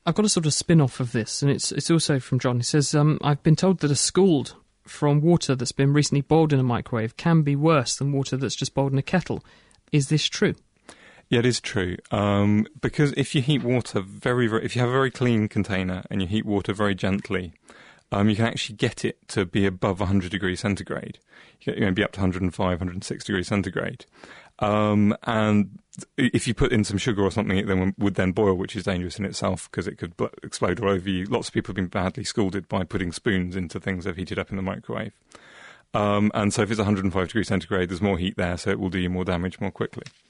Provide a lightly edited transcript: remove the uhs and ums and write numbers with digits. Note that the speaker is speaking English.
I've got a sort of spin-off of this, and it's also from John. He says, I've been told that a scald from water that's been recently boiled in a microwave can be worse than water that's just boiled in a kettle. Is this true? Yeah, it is true. Because if you heat water if you have a very clean container and you heat water very gently, you can actually get it to be above 100 degrees centigrade. You can be up to 105, 106 degrees centigrade. And if you put in some sugar or something, it would then boil, which is dangerous in itself because it could explode all over you. Lots of people have been badly scalded by putting spoons into things they've heated up in the microwave. And so if it's 105 degrees centigrade, there's more heat there, so it will do you more damage more quickly.